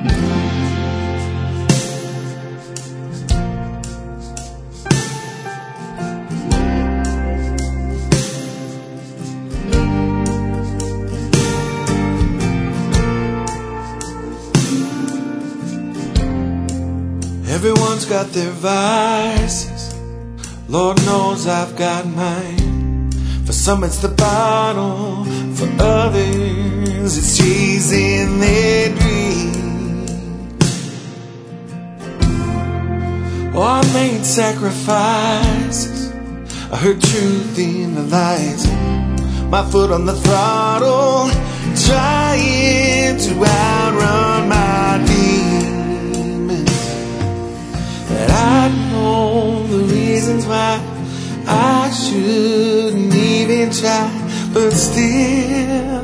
Everyone's got their vices. Lord knows I've got mine. For some it's the bottle, for others it's chasing their dreams. Oh, I made sacrifices, I heard truth in the lies. My foot on the throttle, trying to outrun my demons. But I know the reasons why I shouldn't even try. But still,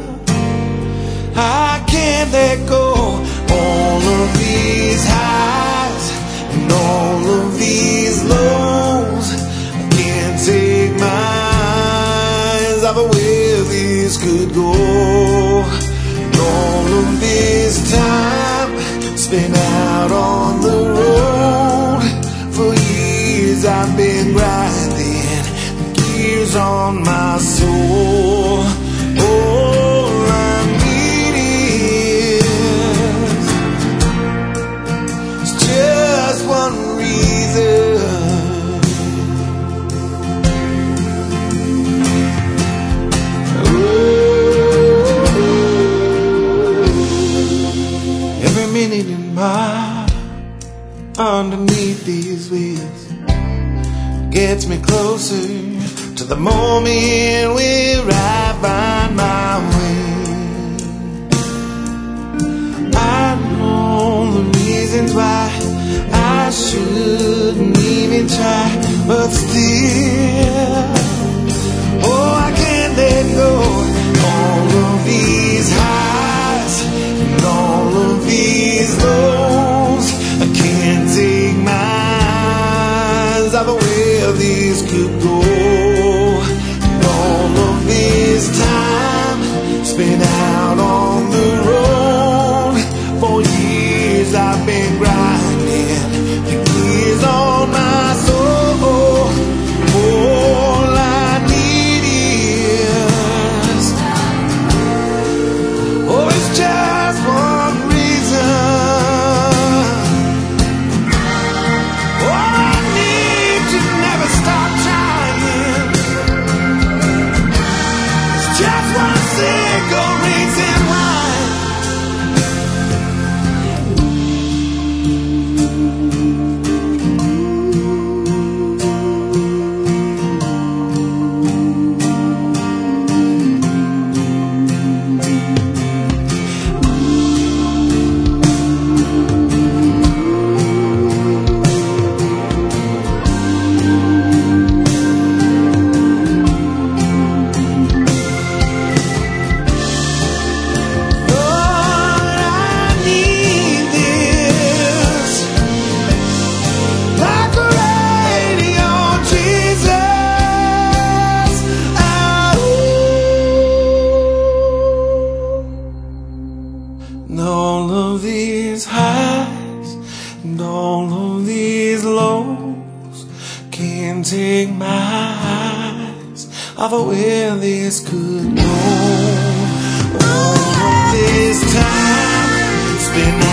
I can't let go. All of these highs and all of these lows, I can't take my eyes off of where this could go. And all of this time spent out on the road, for years I've been grinding the gears on my soul. All I need is just one reason. Every minute in my underneath these wheels gets me closer to the moment where I find my way. I know the reasons why I shouldn't even try, but still, oh, I can't let go. All of these highs and all of these lows, I can't take my eyes off of where this could go. And all of this time spent out on the road, for years I've been grinding the gears on my soul. All I need is, oh, it's just one reason. All I need to never stop trying. It's just one single reason why. And all of these highs and all of these lows can't take my eyes off of where this could go. All of this time spent